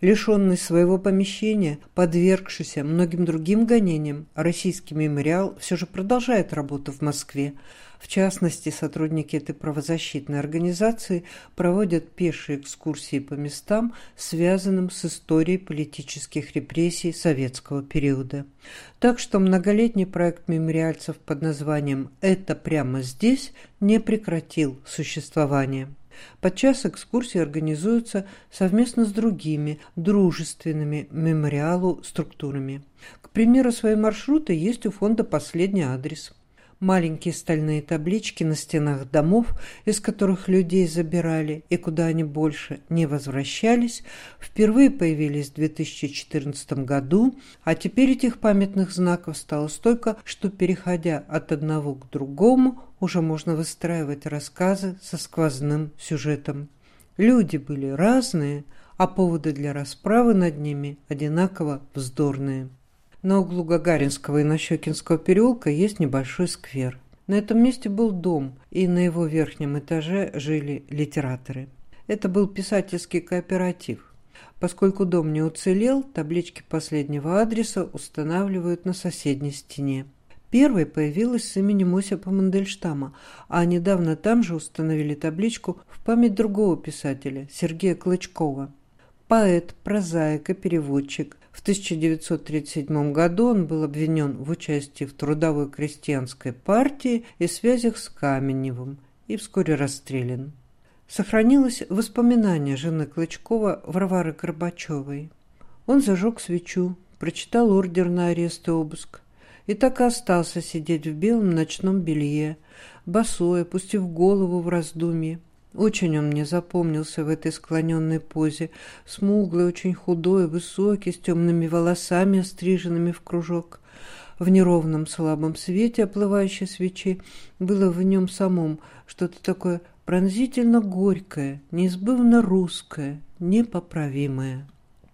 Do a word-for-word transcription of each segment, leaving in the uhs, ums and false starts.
Лишенный своего помещения, подвергшийся многим другим гонениям, российский мемориал все же продолжает работу в Москве. В частности, сотрудники этой правозащитной организации проводят пешие экскурсии по местам, связанным с историей политических репрессий советского периода. Так что многолетний проект мемориальцев под названием «Это прямо здесь» не прекратил существование. Подчас экскурсии организуются совместно с другими дружественными мемориалу структурами. К примеру, свои маршруты есть у фонда «Последний адрес». Маленькие стальные таблички на стенах домов, из которых людей забирали и куда они больше не возвращались, впервые появились в две тысячи четырнадцатом году, а теперь этих памятных знаков стало столько, что, переходя от одного к другому, уже можно выстраивать рассказы со сквозным сюжетом. Люди были разные, а поводы для расправы над ними одинаково вздорные. На углу Гагаринского и Нащекинского переулка есть небольшой сквер. На этом месте был дом, и на его верхнем этаже жили литераторы. Это был писательский кооператив. Поскольку дом не уцелел, таблички последнего адреса устанавливают на соседней стене. Первой появилась с именем Осипа Мандельштама, а недавно там же установили табличку в память другого писателя, Сергея Клычкова. Поэт, прозаик и переводчик. В тысяча девятьсот тридцать седьмом году он был обвинен в участии в трудовой крестьянской партии и связях с Каменевым и вскоре расстрелян. Сохранилось воспоминание жены Клычкова Варвары Горбачевой. Он зажег свечу, прочитал ордер на арест и обыск, и так и остался сидеть в белом ночном белье, босой, опустив голову в раздумье. Очень он мне запомнился в этой склоненной позе, смуглый, очень худой, высокий, с темными волосами, остриженными в кружок. В неровном слабом свете оплывающей свечи было в нем самом что-то такое пронзительно горькое, неизбывно русское, непоправимое.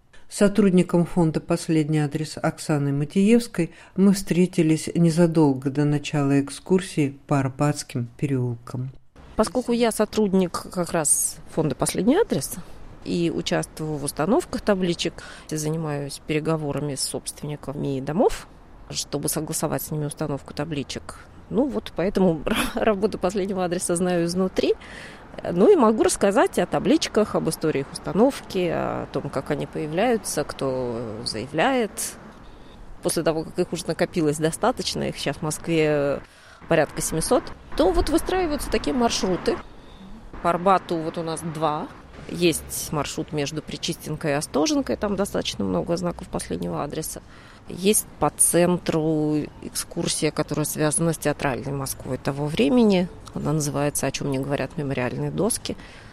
С сотрудником фонда «Последний адрес» Оксаной Матиевской мы встретились незадолго до начала экскурсии по Арбатским переулкам. Поскольку я сотрудник как раз фонда «Последний адрес» и участвую в установках табличек, занимаюсь переговорами с собственниками домов, чтобы согласовать с ними установку табличек. Ну вот поэтому работу «Последнего адреса» знаю изнутри. Ну и могу рассказать о табличках, об истории их установки, о том, как они появляются, кто заявляет. После того, как их уже накопилось достаточно, их сейчас в Москве порядка семьсот, то вот выстраиваются такие маршруты. По Арбату вот у нас два. Есть маршрут между Причистенкой и Остоженкой, там достаточно много знаков последнего адреса. Есть по центру экскурсия, которая связана с театральной Москвой того времени. Она называется «О чем не говорят мемориальные доски».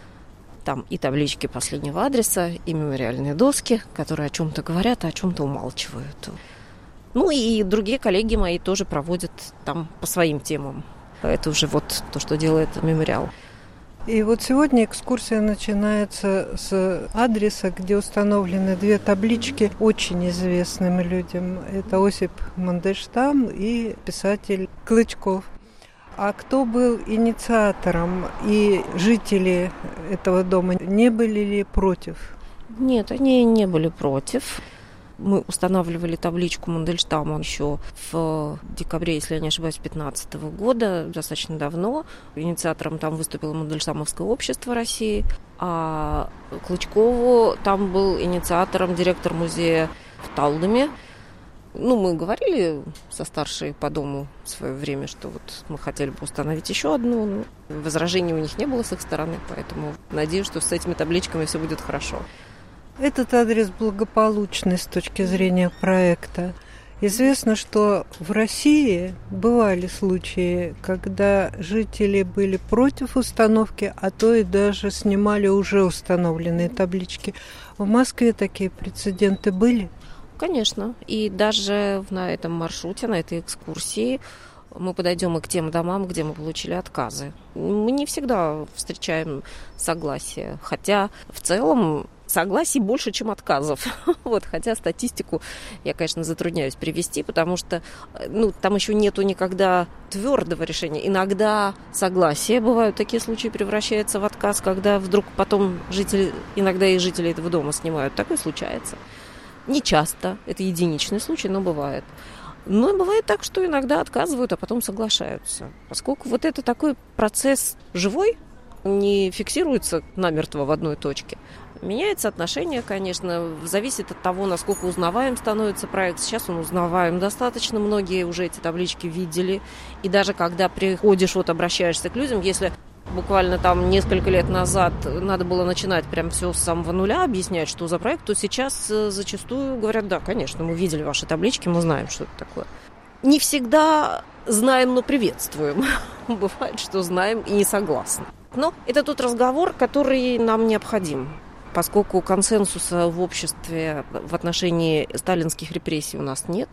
Там и таблички последнего адреса, и мемориальные доски, которые о чем-то говорят, а о чем-то умалчивают. Ну и другие коллеги мои тоже проводят там по своим темам. Это уже вот то, что делает мемориал. И вот сегодня экскурсия начинается с адреса, где установлены две таблички очень известным людям. Это Осип Мандельштам и писатель Клычков. А кто был инициатором и жители этого дома не были ли против? Нет, они не были против. Мы устанавливали табличку Мандельштама еще в декабре, если я не ошибаюсь, две тысячи пятнадцатого года, достаточно давно. Инициатором там выступило Мандельштамовское общество России, а Клычкову там был инициатором директор музея в Талдоме. Ну, мы говорили со старшей по дому в свое время, что вот мы хотели бы установить еще одну. Возражений у них не было с их стороны, поэтому надеюсь, что с этими табличками все будет хорошо. Этот адрес благополучный с точки зрения проекта. Известно, что в России бывали случаи, когда жители были против установки, а то и даже снимали уже установленные таблички. В Москве такие прецеденты были? Конечно. И даже на этом маршруте, на этой экскурсии мы подойдем и к тем домам, где мы получили отказы. Мы не всегда встречаем согласие. Хотя в целом согласий больше, чем отказов. Вот, хотя статистику я, конечно, затрудняюсь привести, потому что ну, там еще нету никогда твердого решения. Иногда согласие, бывают такие случаи, превращается в отказ, когда вдруг потом жители, иногда и жители этого дома снимают. Такое случается. Не часто, это единичный случай, но бывает. Но бывает так, что иногда отказывают, а потом соглашаются. Поскольку вот это такой процесс живой, не фиксируется намертво в одной точке. Меняется отношение, конечно, зависит от того, насколько узнаваем становится проект. Сейчас он узнаваем достаточно, многие уже эти таблички видели. И даже когда приходишь, вот обращаешься к людям, если буквально там несколько лет назад надо было начинать прям все с самого нуля, объяснять, что за проект, то сейчас зачастую говорят, да, конечно, мы видели ваши таблички, мы знаем, что это такое. Не всегда знаем, но приветствуем. Бывает, что знаем и не согласны. Но это тот разговор, который нам необходим, поскольку консенсуса в обществе в отношении сталинских репрессий у нас нет.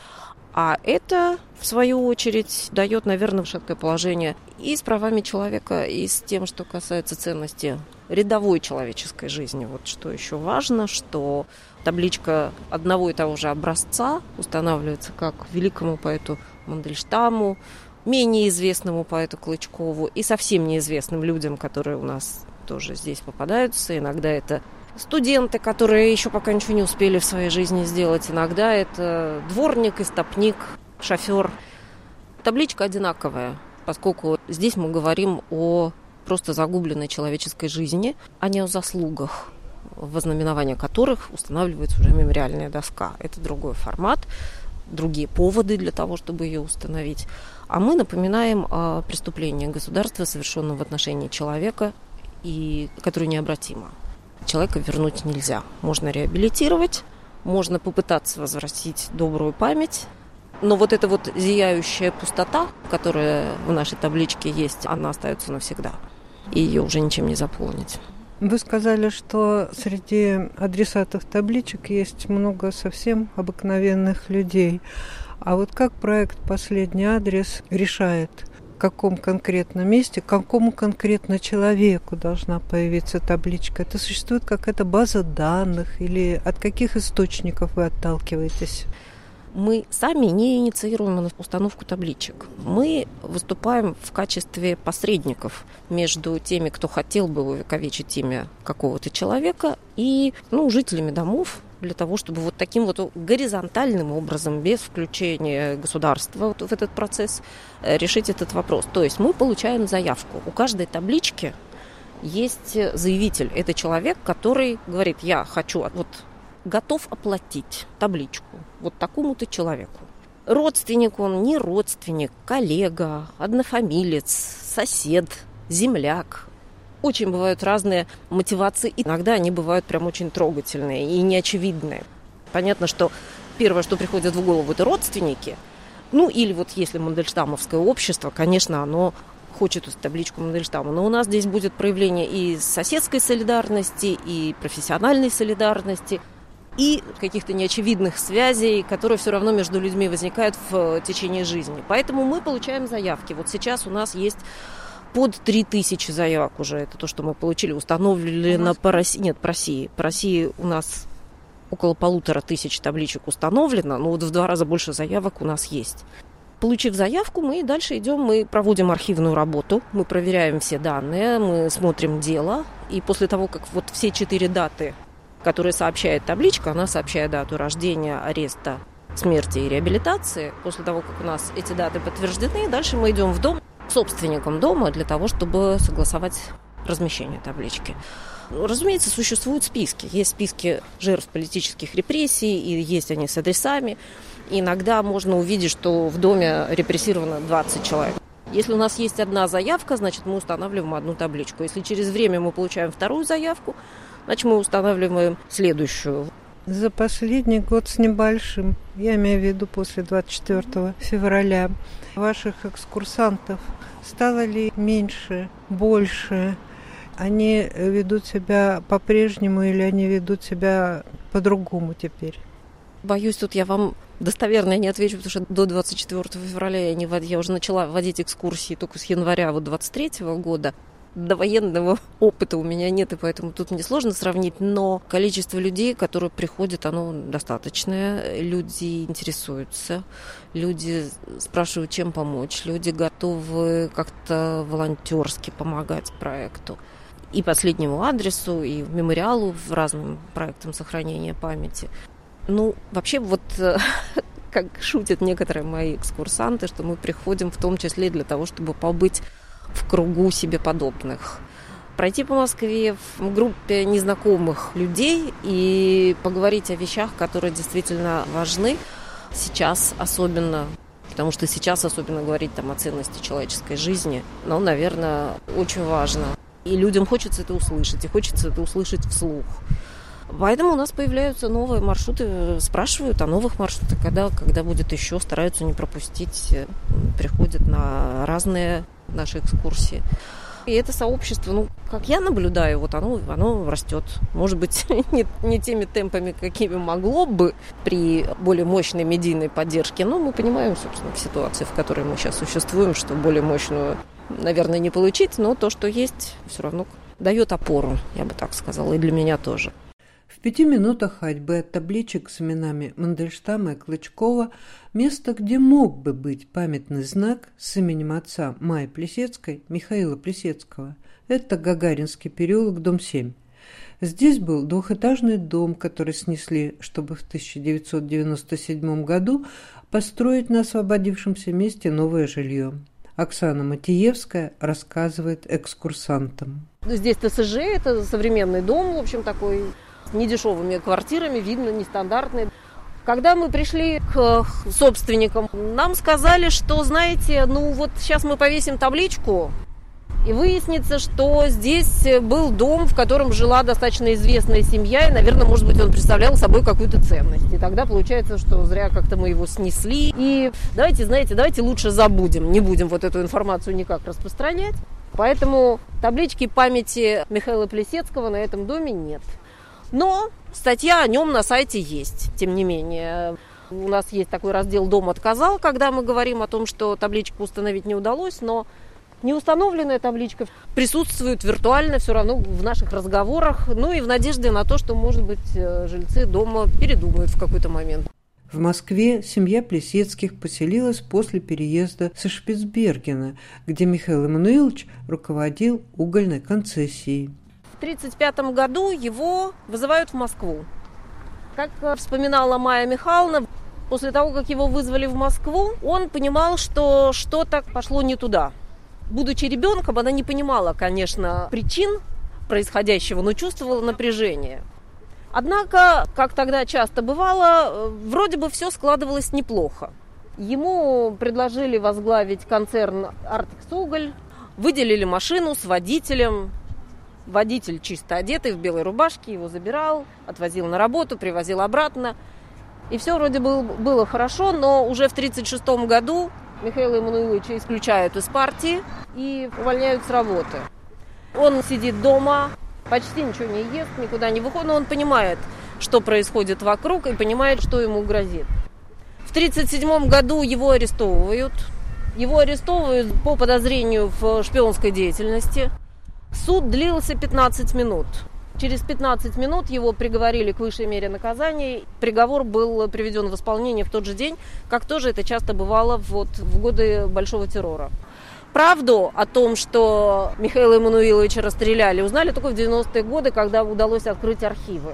А это, в свою очередь, дает, наверное, шаткое положение и с правами человека, и с тем, что касается ценности рядовой человеческой жизни. Вот что еще важно, что табличка одного и того же образца устанавливается как великому поэту Мандельштаму, менее известному поэту Клычкову и совсем неизвестным людям, которые у нас тоже здесь попадаются. Иногда это студенты, которые еще пока ничего не успели в своей жизни сделать. Иногда это дворник, истопник, шофер. Табличка одинаковая, поскольку здесь мы говорим о просто загубленной человеческой жизни, а не о заслугах, во знаменование которых устанавливается уже мемориальная доска. Это другой формат, другие поводы для того, чтобы ее установить. А мы напоминаем о преступлении государства, совершенном в отношении человека, и которое необратимо. Человека вернуть нельзя. Можно реабилитировать, можно попытаться возвратить добрую память, но вот эта вот зияющая пустота, которая в нашей табличке есть, она остается навсегда, и ее уже ничем не заполнить. Вы сказали, что среди адресатов табличек есть много совсем обыкновенных людей. А вот как проект «Последний адрес» решает, в каком конкретном месте, к какому конкретно человеку должна появиться табличка? Это существует какая-то база данных или от каких источников вы отталкиваетесь? Мы сами не инициируем установку табличек. Мы выступаем в качестве посредников между теми, кто хотел бы увековечить имя какого-то человека, и ну, жителями домов, для того, чтобы вот таким вот горизонтальным образом, без включения государства в этот процесс, решить этот вопрос. То есть мы получаем заявку. У каждой таблички есть заявитель. Это человек, который говорит, я хочу, вот, готов оплатить табличку вот такому-то человеку. Родственник он, не родственник, коллега, однофамилец, сосед, земляк. Очень бывают разные мотивации, и иногда они бывают прям очень трогательные и неочевидные. Понятно, что первое, что приходит в голову, это родственники. Ну, или вот если Мандельштамовское общество, конечно, оно хочет эту табличку Мандельштама. Но у нас здесь будет проявление и соседской солидарности, и профессиональной солидарности, и каких-то неочевидных связей, которые все равно между людьми возникают в течение жизни. Поэтому мы получаем заявки. Вот сейчас у нас есть под три тысячи заявок уже. Это то, что мы получили, установлено по России. Нет, по России. По России у нас около полутора тысяч табличек установлено, но вот в два раза больше заявок у нас есть. Получив заявку, мы дальше идем, мы проводим архивную работу, мы проверяем все данные, мы смотрим дело. И после того, как вот все четыре даты, которые сообщает табличка, она сообщает дату рождения, ареста, смерти и реабилитации. После того, как у нас эти даты подтверждены, дальше мы идем в дом к собственникам дома для того, чтобы согласовать размещение таблички. Разумеется, существуют списки. Есть списки жертв политических репрессий, и есть они с адресами. И иногда можно увидеть, что в доме репрессировано двадцать человек. Если у нас есть одна заявка, значит, мы устанавливаем одну табличку. Если через время мы получаем вторую заявку, значит, мы устанавливаем следующую. За последний год с небольшим, я имею в виду после двадцать четвёртого февраля, ваших экскурсантов стало ли меньше, больше? Они ведут себя по-прежнему или они ведут себя по-другому теперь? Боюсь, тут я вам достоверно не отвечу, потому что до двадцать четвёртого февраля я, не вод... я уже начала водить экскурсии только с января вот двадцать третьего года. довоенного опыта у меня нет, и поэтому тут мне сложно сравнить, но количество людей, которые приходят, оно достаточное. Люди интересуются, люди спрашивают, чем помочь, люди готовы как-то волонтерски помогать проекту. И последнему адресу, и мемориалу, в разным проектам сохранения памяти. Ну, вообще, вот как шутят некоторые мои экскурсанты, что мы приходим в том числе для того, чтобы побыть в кругу себе подобных. Пройти по Москве в группе незнакомых людей и поговорить о вещах, которые действительно важны сейчас особенно, потому что сейчас особенно говорить там о ценности человеческой жизни, ну, наверное, очень важно. И людям хочется это услышать, и хочется это услышать вслух. Поэтому у нас появляются новые маршруты, спрашивают о новых маршрутах, когда, когда будет еще, стараются не пропустить, приходят на разные наши экскурсии. И это сообщество, ну, как я наблюдаю, вот оно, оно растет. Может быть, не, не теми темпами, какими могло бы при более мощной медийной поддержке, но мы понимаем, собственно, в ситуации, в которой мы сейчас существуем, что более мощную, наверное, не получить, но то, что есть, все равно дает опору, я бы так сказала, и для меня тоже. В пяти минутах ходьбы от табличек с именами Мандельштама и Клычкова место, где мог бы быть памятный знак с именем отца Майи Плисецкой, Михаила Плисецкого. Это Гагаринский переулок, дом семь. Здесь был двухэтажный дом, который снесли, чтобы в тысяча девятьсот девяносто седьмом году построить на освободившемся месте новое жилье. Оксана Матиевская рассказывает экскурсантам. Здесь ТСЖ, это современный дом, в общем, такой с недешевыми квартирами, видно, нестандартный. Когда мы пришли к собственникам, нам сказали, что, знаете, ну вот сейчас мы повесим табличку, и выяснится, что здесь был дом, в котором жила достаточно известная семья, и, наверное, может быть, он представлял собой какую-то ценность. И тогда получается, что зря как-то мы его снесли. И давайте, знаете, давайте лучше забудем, не будем вот эту информацию никак распространять. Поэтому таблички памяти Михаила Плисецкого на этом доме нет. Но статья о нем на сайте есть, тем не менее. У нас есть такой раздел «Дом отказал», когда мы говорим о том, что табличку установить не удалось, но неустановленная табличка присутствует виртуально все равно в наших разговорах, ну и в надежде на то, что, может быть, жильцы дома передумают в какой-то момент. В Москве семья Плисецких поселилась после переезда со Шпицбергена, где Михаил Эммануилович руководил угольной концессией. В тысяча девятьсот тридцать пятом году его вызывают в Москву. Как вспоминала Майя Михайловна, после того, как его вызвали в Москву, он понимал, что что-то пошло не туда. Будучи ребенком, она не понимала, конечно, причин происходящего, но чувствовала напряжение. Однако, как тогда часто бывало, вроде бы все складывалось неплохо. Ему предложили возглавить концерн «Артекс-Уголь», выделили машину с водителем. Водитель чисто одетый, в белой рубашке, его забирал, отвозил на работу, привозил обратно. И все вроде было, было хорошо, но уже в тридцать шестом году Михаила Эммануиловича исключают из партии и увольняют с работы. Он сидит дома, почти ничего не ест, никуда не выходит, но он понимает, что происходит вокруг, и понимает, что ему грозит. В тридцать седьмом году его арестовывают. Его арестовывают по подозрению в шпионской деятельности. Суд длился пятнадцать минут. Через пятнадцать минут его приговорили к высшей мере наказания. Приговор был приведен в исполнение в тот же день, как тоже это часто бывало вот в годы Большого террора. Правду о том, что Михаила Эммануиловича расстреляли, узнали только в девяностые годы, когда удалось открыть архивы.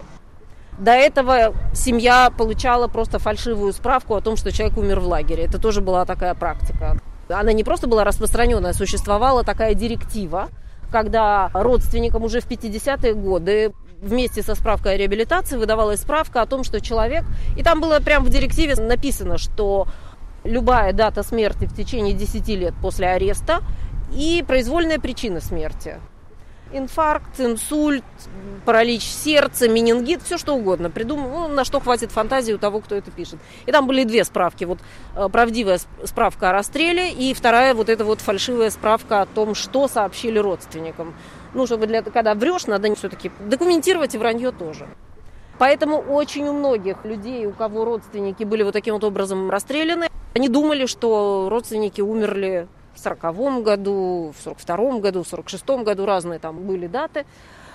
До этого семья получала просто фальшивую справку о том, что человек умер в лагере. Это тоже была такая практика. Она не просто была распространенная, существовала такая директива, когда родственникам уже в пятидесятые годы вместе со справкой о реабилитации выдавалась справка о том, что человек... И там было прямо в директиве написано, что любая дата смерти в течение десяти лет после ареста и произвольная причина смерти. Инфаркт, инсульт, паралич сердца, менингит, все что угодно. Придумал, ну, на что хватит фантазии у того, кто это пишет. И там были две справки. Вот правдивая справка о расстреле и вторая вот эта вот фальшивая справка о том, что сообщили родственникам. Ну, чтобы для, когда врешь, надо все-таки документировать и вранье тоже. Поэтому очень у многих людей, у кого родственники были вот таким вот образом расстреляны, они думали, что родственники умерли в сороковом году, в сорок втором году, в сорок шестом году, разные там были даты.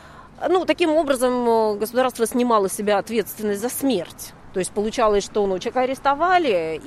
Ну, таким образом, государство снимало с себя ответственность за смерть. То есть получалось, что ну, человека арестовали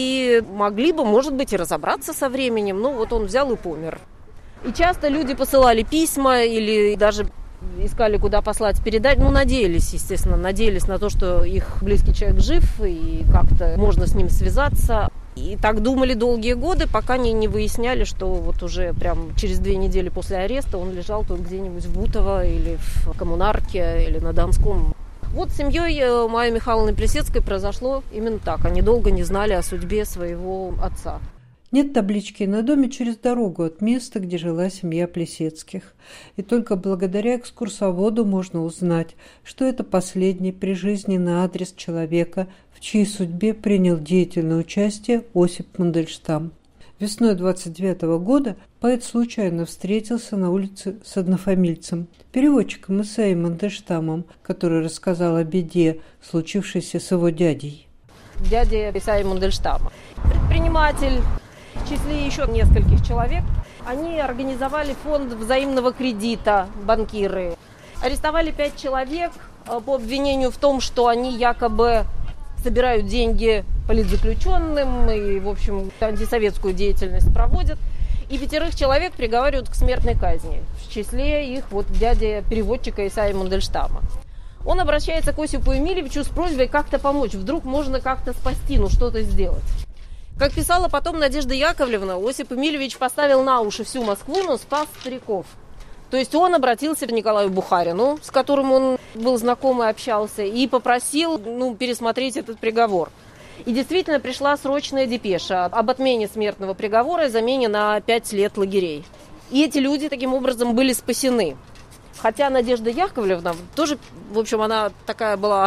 и могли бы, может быть, и разобраться со временем. Ну, вот он взял и помер. И часто люди посылали письма или даже искали, куда послать передать. Ну, надеялись, естественно, надеялись на то, что их близкий человек жив и как-то можно с ним связаться. И так думали долгие годы, пока не, не выясняли, что вот уже прям через две недели после ареста он лежал тут где-нибудь в Бутово или в Коммунарке или на Донском. Вот с семьей Майи Михайловны Плисецкой произошло именно так. Они долго не знали о судьбе своего отца. Нет таблички на доме через дорогу от места, где жила семья Плисецких. И только благодаря экскурсоводу можно узнать, что это последний при жизни на адрес человека, в чьей судьбе принял деятельное участие Осип Мандельштам. Весной двадцать девятого года поэт случайно встретился на улице с однофамильцем, переводчиком Исаией Мандельштамом, который рассказал о беде, случившейся с его дядей. Дядя Исаии Мандельштама. Предприниматель, в числе еще нескольких человек, они организовали фонд взаимного кредита, банкиры. Арестовали пять человек по обвинению в том, что они якобы собирают деньги политзаключенным и, в общем, антисоветскую деятельность проводят. И пятерых человек приговаривают к смертной казни. В числе их вот дядя переводчика Исаии Мандельштама. Он обращается к Осипу Эмильевичу с просьбой как-то помочь. Вдруг можно как-то спасти, ну что-то сделать. Как писала потом Надежда Яковлевна, Осип Эмильевич поставил на уши всю Москву, но спас стариков. То есть он обратился к Николаю Бухарину, с которым он был знаком и общался, и попросил ну, пересмотреть этот приговор. И действительно пришла срочная депеша об отмене смертного приговора и замене на пять лет лагерей. И эти люди таким образом были спасены. Хотя Надежда Яковлевна тоже, в общем, она такая была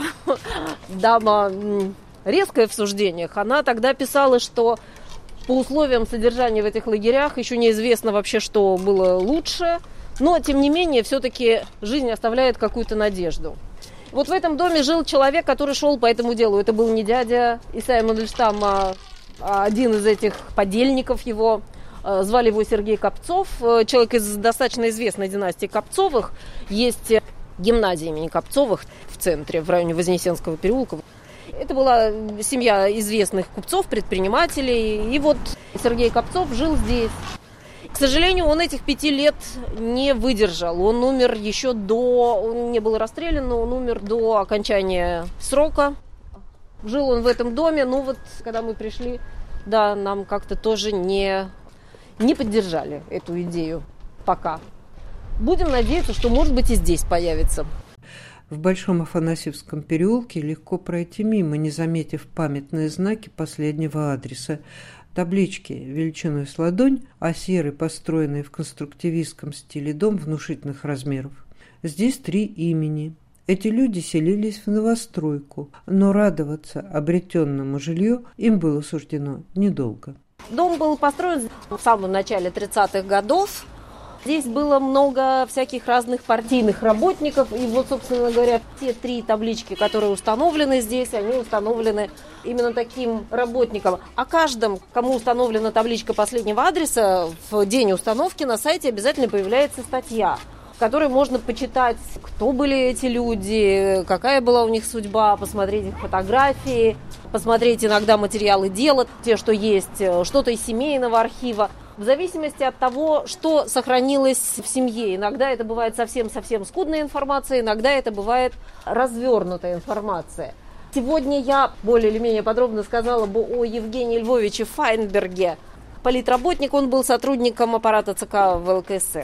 дама резкая в суждениях. Она тогда писала, что по условиям содержания в этих лагерях еще неизвестно вообще, что было лучше. Но, тем не менее, все-таки жизнь оставляет какую-то надежду. Вот в этом доме жил человек, который шел по этому делу. Это был не дядя Исаия Мандельштама, а один из этих подельников его. Звали его Сергей Копцов, человек из достаточно известной династии Копцовых. Есть гимназия имени Копцовых в центре, в районе Вознесенского переулка. Это была семья известных купцов, предпринимателей. И вот Сергей Копцов жил здесь. К сожалению, он этих пяти лет не выдержал. Он умер еще до... Он не был расстрелян, но он умер до окончания срока. Жил он в этом доме. Ну вот, когда мы пришли, да, нам как-то тоже не, не поддержали эту идею пока. Будем надеяться, что, может быть, и здесь появится. В Большом Афанасьевском переулке легко пройти мимо, не заметив памятные знаки последнего адреса. Таблички величиной с ладонь, а серый, построенный в конструктивистском стиле дом внушительных размеров. Здесь три имени. Эти люди селились в новостройку, но радоваться обретенному жилью им было суждено недолго. Дом был построен в самом начале тридцатых годов. Здесь было много всяких разных партийных работников. И вот, собственно говоря, те три таблички, которые установлены здесь, они установлены именно таким работникам. О каждом, кому установлена табличка последнего адреса, в день установки на сайте обязательно появляется статья, в которой можно почитать, кто были эти люди, какая была у них судьба, посмотреть их фотографии, посмотреть иногда материалы дела, те, что есть, что-то из семейного архива. В зависимости от того, что сохранилось в семье. Иногда это бывает совсем-совсем скудная информация, иногда это бывает развернутая информация. Сегодня я более или менее подробно сказала бы о Евгении Львовиче Файнберге. Политработник, он был сотрудником аппарата ЦК ВЛКСМ.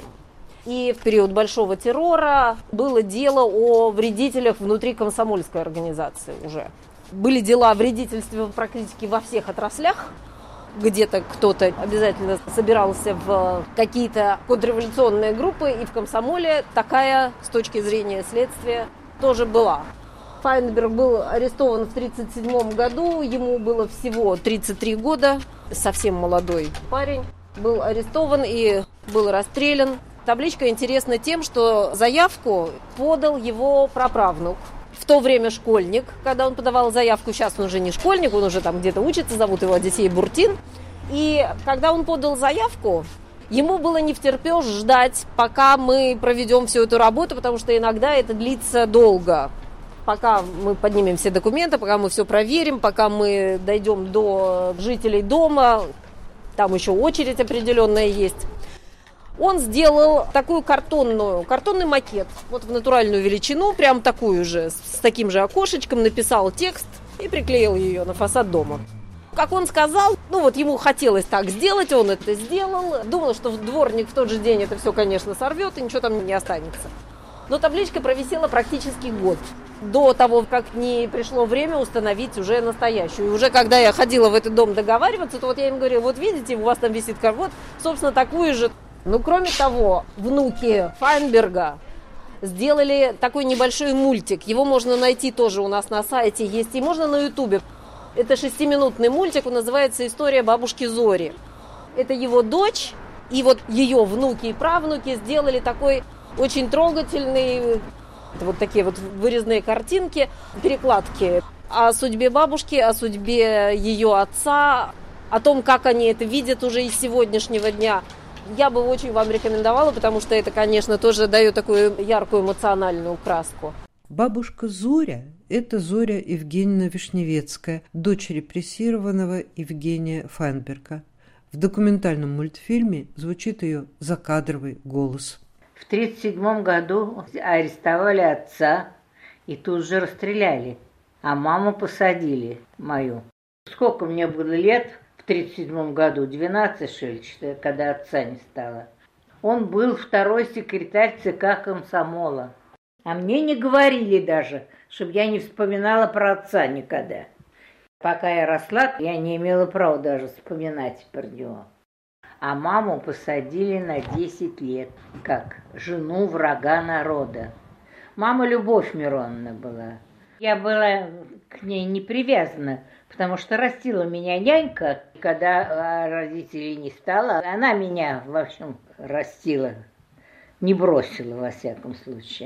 И в период Большого террора было дело о вредителях внутри комсомольской организации уже. Были дела о вредительстве практически во всех отраслях. Где-то кто-то обязательно собирался в какие-то контрреволюционные группы, и в комсомоле такая, с точки зрения следствия, тоже была. Файнберг был арестован в тридцать седьмом году, ему было всего тридцать три года, совсем молодой парень, был арестован и был расстрелян. Табличка интересна тем, что заявку подал его праправнук. В то время школьник, когда он подавал заявку, сейчас он уже не школьник, он уже там где-то учится, зовут его Одиссей Буртин. И когда он подал заявку, ему было не втерпёж ждать, пока мы проведем всю эту работу, потому что иногда это длится долго. Пока мы поднимем все документы, пока мы все проверим, пока мы дойдем до жителей дома, там еще очередь определенная есть. Он сделал такую картонную, картонный макет, вот в натуральную величину, прям такую же, с таким же окошечком, написал текст и приклеил ее на фасад дома. Как он сказал, ну вот ему хотелось так сделать, он это сделал. Думал, что дворник в тот же день это все, конечно, сорвет, и ничего там не останется. Но табличка провисела практически год. До того, как не пришло время установить уже настоящую. И уже когда я ходила в этот дом договариваться, то вот я им говорила, вот видите, у вас там висит вот, собственно, такую же. Ну, кроме того, внуки Файнберга сделали такой небольшой мультик. Его можно найти тоже у нас на сайте, есть и можно на Ютубе. Это шестиминутный мультик, он называется «История бабушки Зори». Это его дочь и вот ее внуки и правнуки сделали такой очень трогательный, вот такие вот вырезанные картинки, перекладки о судьбе бабушки, о судьбе ее отца, о том, как они это видят уже из сегодняшнего дня. Я бы очень вам рекомендовала, потому что это, конечно, тоже дает такую яркую эмоциональную краску. Бабушка Зоря – это Зоря Евгеньевна Вишневецкая, дочь репрессированного Евгения Файнберга. В документальном мультфильме звучит ее закадровый голос. В тридцать седьмом году арестовали отца и тут же расстреляли, а маму посадили, мою. Сколько мне было лет в тридцать седьмом году? двенадцать, что ли, когда отца не стало. Он был второй секретарь ЦК комсомола. А мне не говорили даже, чтобы я не вспоминала про отца никогда. Пока я росла, я не имела права даже вспоминать про него. А маму посадили на десять лет, как жену врага народа. Мама Любовь Мироновна была. Я была к ней не привязана, потому что растила меня нянька. Когда родителей не стало, она меня, в общем, растила, не бросила, во всяком случае.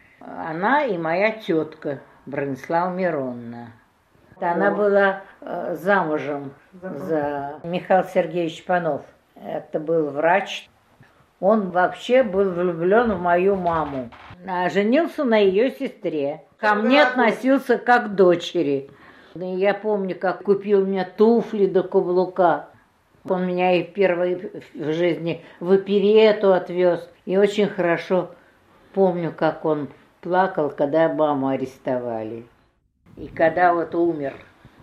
Она и моя тетка Бронислава Мироновна. Она была замужем за Михаилом Сергеевичем Панов. Это был врач. Он вообще был влюблен в мою маму. А женился на ее сестре. Ко мне относился как к дочери. Я помню, как купил мне туфли до каблука. Он меня и впервые в жизни в оперету отвез. И очень хорошо помню, как он плакал, когда маму арестовали. И когда вот умер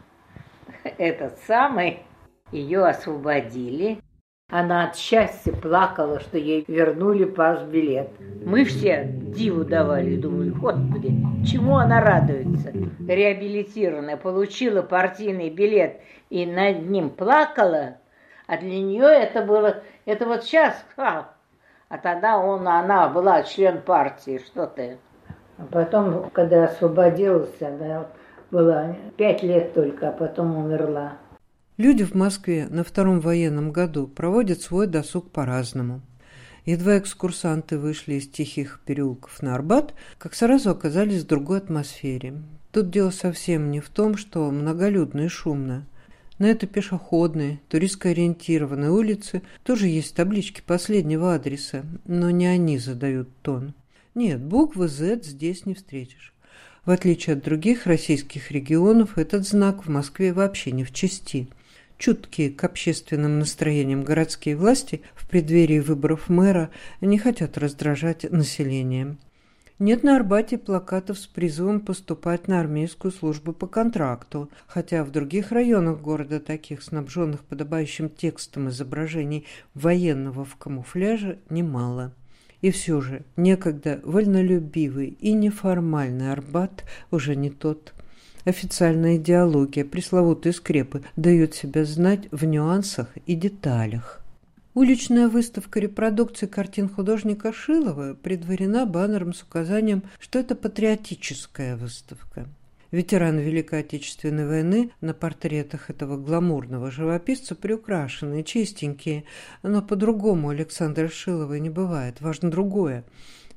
этот самый, ее освободили. Она от счастья плакала, что ей вернули пас-билет. Мы все диву давали, думали, господи, чему она радуется? Реабилитированная, получила партийный билет и над ним плакала, а для нее это было, это вот сейчас, а, а тогда он, она была член партии, что ты. А потом, когда освободилась, она была пять лет только, а потом умерла. Люди в Москве на втором военном году проводят свой досуг по-разному. Едва экскурсанты вышли из тихих переулков на Арбат, как сразу оказались в другой атмосфере. Тут дело совсем не в том, что многолюдно и шумно. На этой пешеходной, туристско-ориентированной улице тоже есть таблички последнего адреса, но не они задают тон. Нет, буквы «З» здесь не встретишь. В отличие от других российских регионов, этот знак в Москве вообще не в чести. Чуткие к общественным настроениям городские власти в преддверии выборов мэра не хотят раздражать население. Нет на Арбате плакатов с призывом поступать на армейскую службу по контракту, хотя в других районах города, таких снабженных подобающим текстом изображений военного в камуфляже, немало. И все же некогда вольнолюбивый и неформальный Арбат уже не тот. Официальная идеология, пресловутые скрепы, дают себя знать в нюансах и деталях. Уличная выставка репродукций картин художника Шилова предварена баннером с указанием, что это патриотическая выставка. Ветераны Великой Отечественной войны на портретах этого гламурного живописца приукрашенные, чистенькие, но по-другому Александра Шилова не бывает, важно другое.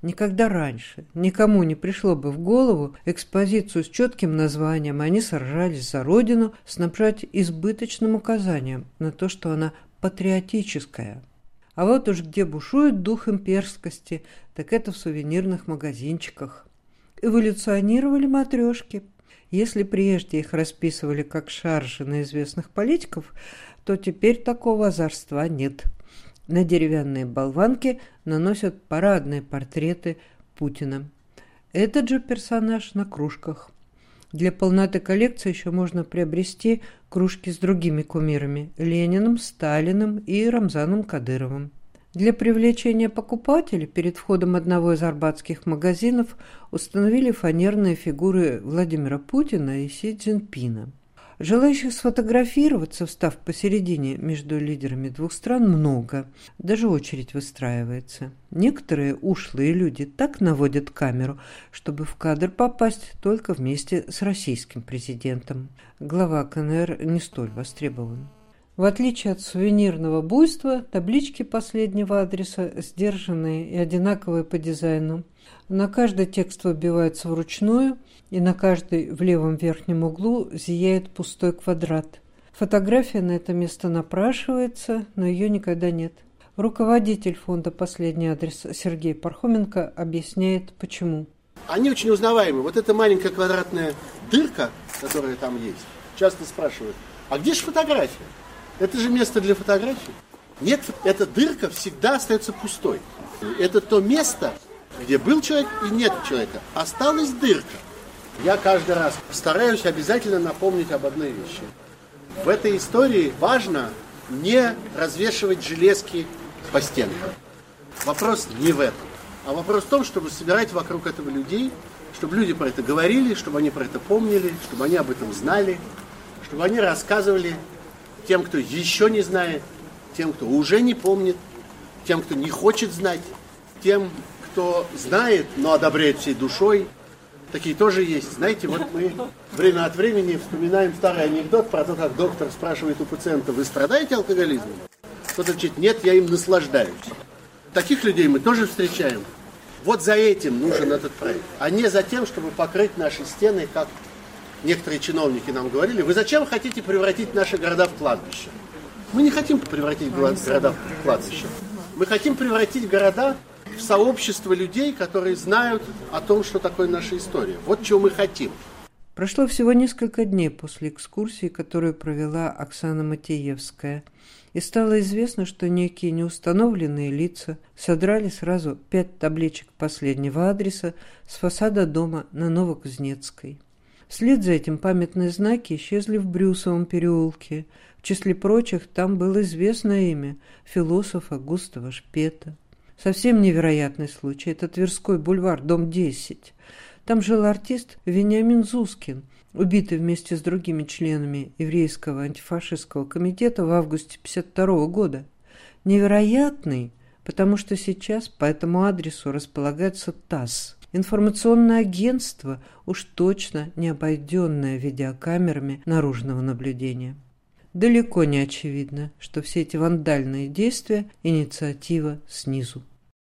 Никогда раньше никому не пришло бы в голову экспозицию с четким названием «Они сражались за Родину» снабжать избыточным указанием на то, что она патриотическая. А вот уж где бушует дух имперскости, так это в сувенирных магазинчиках. Эволюционировали матрешки. Если прежде их расписывали как шаржи на известных политиков, то теперь такого озорства нет. На деревянные болванки наносят парадные портреты Путина. Этот же персонаж на кружках. Для полноты коллекции еще можно приобрести кружки с другими кумирами – Лениным, Сталиным и Рамзаном Кадыровым. Для привлечения покупателей перед входом одного из арбатских магазинов установили фанерные фигуры Владимира Путина и Си Цзиньпина. Желающих сфотографироваться, встав посередине между лидерами двух стран, много. Даже очередь выстраивается. Некоторые ушлые люди так наводят камеру, чтобы в кадр попасть только вместе с российским президентом. Глава ка эн эр не столь востребован. В отличие от сувенирного буйства, таблички последнего адреса сдержанные и одинаковые по дизайну. На каждый текст выбивается вручную, и на каждой в левом верхнем углу зияет пустой квадрат. Фотография на это место напрашивается, но ее никогда нет. Руководитель фонда «Последний адрес» Сергей Пархоменко объясняет, почему. Они очень узнаваемы. Вот эта маленькая квадратная дырка, которая там есть, часто спрашивают, а где же фотография? Это же место для фотографий. Нет, эта дырка всегда остается пустой. Это то место, где был человек и нет человека. Осталась дырка. Я каждый раз стараюсь обязательно напомнить об одной вещи. В этой истории важно не развешивать железки по стенкам. Вопрос не в этом. А вопрос в том, чтобы собирать вокруг этого людей, чтобы люди про это говорили, чтобы они про это помнили, чтобы они об этом знали, чтобы они рассказывали тем, кто еще не знает, тем, кто уже не помнит, тем, кто не хочет знать, тем, кто знает, но одобряет всей душой. Такие тоже есть. Знаете, вот мы время от времени вспоминаем старый анекдот про то, как доктор спрашивает у пациента: вы страдаете алкоголизмом? Кто-то отвечает: нет, я им наслаждаюсь. Таких людей мы тоже встречаем. Вот за этим нужен этот проект, а не за тем, чтобы покрыть наши стены, как некоторые чиновники нам говорили: вы зачем хотите превратить наши города в кладбище? Мы не хотим превратить города в кладбище. Мы хотим превратить города в сообщество людей, которые знают о том, что такое наша история. Вот чего мы хотим. Прошло всего несколько дней после экскурсии, которую провела Оксана Матеевская, и стало известно, что некие неустановленные лица содрали сразу пять табличек последнего адреса с фасада дома на Новокузнецкой. Вслед за этим памятные знаки исчезли в Брюсовом переулке. В числе прочих там было известное имя философа Густава Шпета. Совсем невероятный случай – это Тверской бульвар, дом десять. Там жил артист Вениамин Зускин, убитый вместе с другими членами еврейского антифашистского комитета в августе тысяча девятьсот пятьдесят второго года. Невероятный, потому что сейчас по этому адресу располагается ТАСС. Информационное агентство, уж точно не обойденное видеокамерами наружного наблюдения. Далеко не очевидно, что все эти вандальные действия – инициатива снизу.